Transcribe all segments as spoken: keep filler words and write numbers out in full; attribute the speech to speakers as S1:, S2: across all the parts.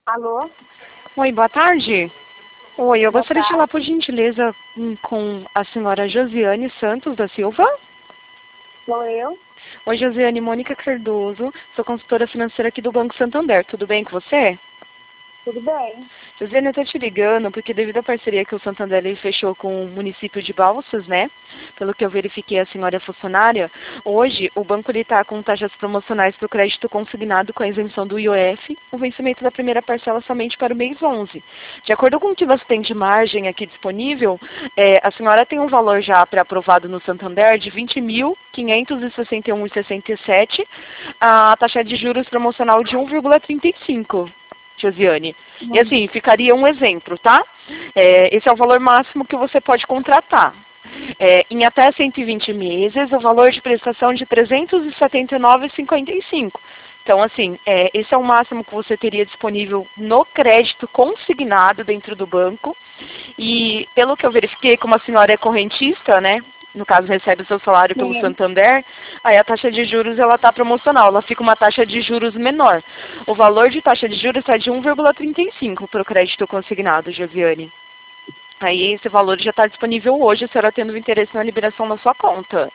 S1: Alô?
S2: Oi, boa tarde. Oi, eu
S1: Boa
S2: gostaria de
S1: tarde.
S2: falar, por gentileza, hum, com a senhora Josiane Santos da Silva.
S1: Sou eu?
S2: Oi, Josiane, Mônica Cardoso, sou consultora financeira aqui do Banco Santander. Tudo bem com você?
S1: Tudo bem?
S2: Josiane, eu estou te ligando porque devido à parceria que o Santander ele fechou com o município de Balsas, né? Pelo que eu verifiquei, a senhora é funcionária. Hoje, o banco está com taxas promocionais para o crédito consignado com a isenção do I O F, o vencimento da primeira parcela somente para o mês onze. De acordo com o que você tem de margem aqui disponível, é, a senhora tem um valor já pré-aprovado no Santander de vinte mil quinhentos e sessenta e um reais e sessenta e sete centavos, a taxa de juros promocional de um vírgula trinta e cinco. Josiane. E
S1: Hum.
S2: assim, ficaria um exemplo, tá? É, esse é o valor máximo que você pode contratar. É, em até cento e vinte meses, o valor de prestação de trezentos e setenta e nove reais e cinquenta e cinco centavos. Então, assim, é, esse é o máximo que você teria disponível no crédito consignado dentro do banco. E, pelo que eu verifiquei, como a senhora é correntista, né? No caso, recebe o seu salário pelo
S1: Sim.
S2: Santander, aí a taxa de juros ela está promocional, ela fica uma taxa de juros menor. O valor de taxa de juros está de um vírgula trinta e cinco para o crédito consignado, Josiane. Aí esse valor já está disponível hoje, a senhora tendo interesse na liberação da sua conta.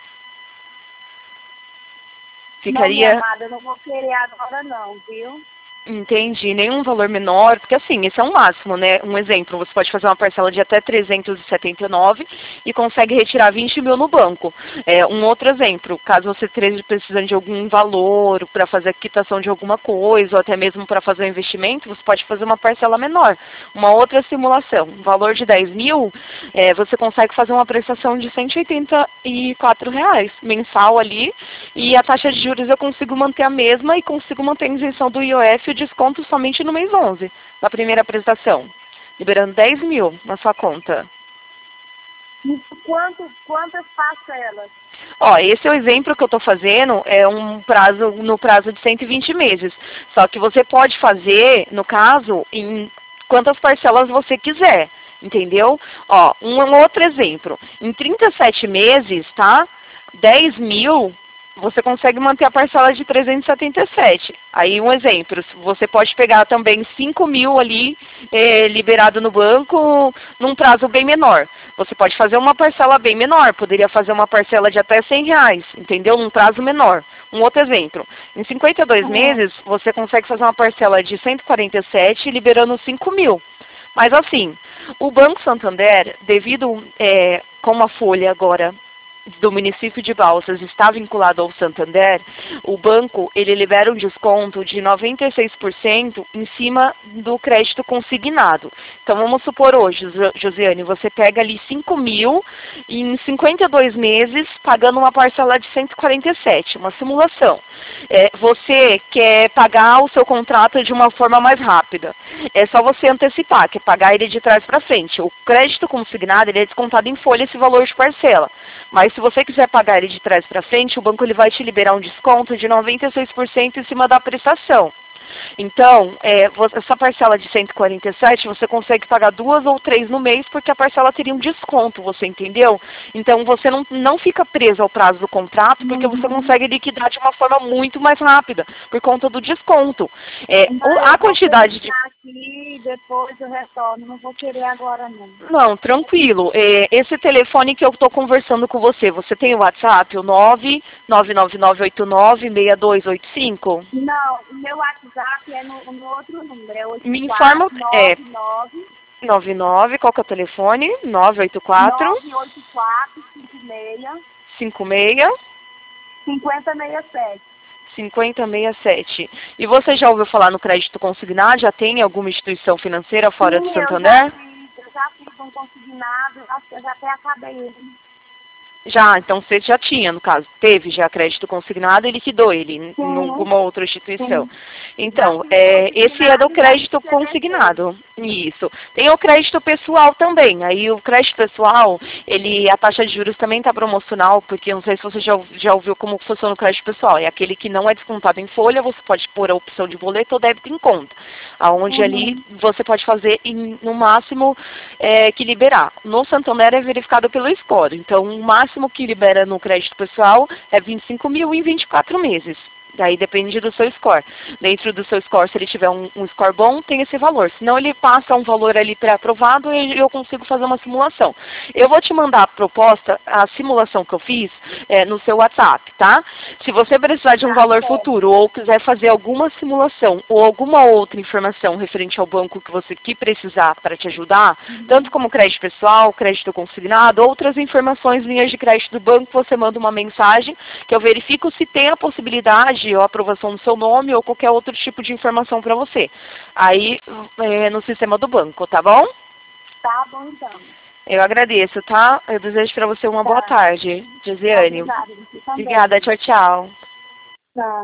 S1: Não, minha
S2: Ficaria...
S1: amada, eu não vou querer agora não, viu?
S2: Entendi, nenhum valor menor, porque assim, esse é um máximo, né? Um exemplo, você pode fazer uma parcela de até trezentos e setenta e nove e consegue retirar vinte mil no banco. É, um outro exemplo, caso você esteja precisando de algum valor para fazer a quitação de alguma coisa, ou até mesmo para fazer um investimento, você pode fazer uma parcela menor. Uma outra simulação, um valor de dez mil, é, você consegue fazer uma prestação de cento e oitenta e quatro reais mensal ali, e a taxa de juros eu consigo manter a mesma e consigo manter a isenção do I O F o desconto somente no mês onze, na primeira prestação, liberando dez mil na sua conta.
S1: Isso, quanto, quantas parcelas?
S2: Ó, esse é o exemplo que eu estou fazendo, é um prazo, no prazo de cento e vinte meses. Só que você pode fazer, no caso, em quantas parcelas você quiser, entendeu? Ó, um, um outro exemplo. Em trinta e sete meses, tá? dez mil, você consegue manter a parcela de trezentos e setenta e sete. Aí um exemplo, você pode pegar também cinco mil ali, eh, liberado no banco, num prazo bem menor. Você pode fazer uma parcela bem menor, poderia fazer uma parcela de até cem reais, entendeu? Num prazo menor. Um outro exemplo, em cinquenta e dois
S1: Hum.
S2: meses, você consegue fazer uma parcela de cento e quarenta e sete, liberando cinco mil. Mas assim, o Banco Santander, devido, é, como a folha agora do município de Balsas está vinculado ao Santander, o banco ele libera um desconto de noventa e seis por cento em cima do crédito consignado. Então vamos supor hoje, Josiane, você pega ali cinco mil em cinquenta e dois meses, pagando uma parcela de cento e quarenta e sete, uma simulação. É, você quer pagar o seu contrato de uma forma mais rápida. É só você antecipar, quer pagar ele de trás para frente. O crédito consignado ele é descontado em folha esse valor de parcela. Mas se você quiser pagar ele de trás para frente, o banco ele vai te liberar um desconto de noventa e seis por cento em cima da prestação. Então, é, essa parcela de cento e quarenta e sete, você consegue pagar duas ou três no mês, porque a parcela teria um desconto, você entendeu? Então, você não, não fica preso ao prazo do contrato, porque você
S1: Uhum.
S2: consegue liquidar de uma forma muito mais rápida, por conta do desconto. É,
S1: Não,
S2: a
S1: eu vou
S2: quantidade de...
S1: pensar aqui e depois eu retorno. Não vou querer agora não.
S2: Não, tranquilo. É, esse telefone que eu estou conversando com você, você tem o WhatsApp, o nove nove nove nove oito nove seis dois oito cinco?
S1: Não, o meu WhatsApp é no, no outro número, é oito
S2: Me informa,
S1: quatro
S2: é,
S1: nove nove
S2: nove nove, qual que é o telefone? nove oito quatro,
S1: nove oito quatro cinco seis
S2: cinco seis,
S1: cinco zero seis sete.
S2: cinco zero seis sete. E você já ouviu falar no crédito consignado? Já tem alguma instituição financeira fora do
S1: Sim, eu já
S2: Santander?
S1: fiz, eu já fiz um consignado, acho que eu já até acabei ele.
S2: Já, então você já tinha, no caso, teve já crédito consignado e liquidou ele em em
S1: Sim,
S2: alguma outra instituição.
S1: sim. Já
S2: Então,
S1: fiz o
S2: é, esse é do
S1: consignado e já fiz
S2: crédito
S1: o C D C.
S2: consignado. Isso. Tem o crédito pessoal também. Aí o crédito pessoal, ele, a taxa de juros também está promocional, porque não sei se você já, já ouviu como funciona o crédito pessoal. É aquele que não é descontado em folha, você pode pôr a opção de boleto ou débito em conta. Aonde ali
S1: Uhum.
S2: você pode fazer em, no máximo é, que liberar. No Santander é verificado pelo score. Então, o máximo que libera no crédito pessoal é vinte e cinco mil em vinte e quatro meses. Daí depende do seu score. Dentro do seu score, se ele tiver um, um score bom, tem esse valor. Senão ele passa um valor ali pré-aprovado e eu consigo fazer uma simulação. Eu vou te mandar a proposta, a simulação que eu fiz, é, no seu WhatsApp, tá? Se você precisar de um valor futuro ou quiser fazer alguma simulação ou alguma outra informação referente ao banco que você que precisar para te ajudar, tanto como crédito pessoal, crédito consignado, outras informações, linhas de crédito do banco, você manda uma mensagem que eu verifico se tem a possibilidade ou aprovação no seu nome ou qualquer outro tipo de informação para você. Aí, é, no sistema do banco, tá bom?
S1: Tá bom, então.
S2: Eu agradeço, tá? Eu desejo para você uma
S1: Tá.
S2: boa tarde, Josiane.
S1: Obrigada, você também.
S2: Obrigada, tchau, tchau.
S1: Tchau.